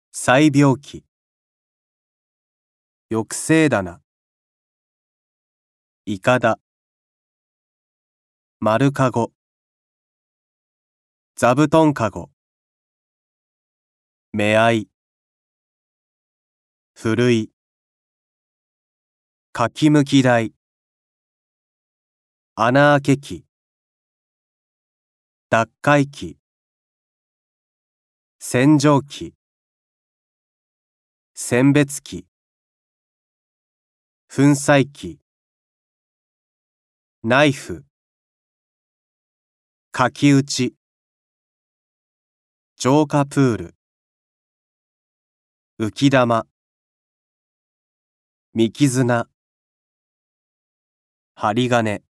細病気、抑制棚、いかだ、丸かご、座布団かご、目合い、ふるい、かきむき台、穴あけ機、脱灰機、洗浄機、選別機、粉砕機、ナイフ、かき打ち、浄化プール、浮き玉、みき綱、針金。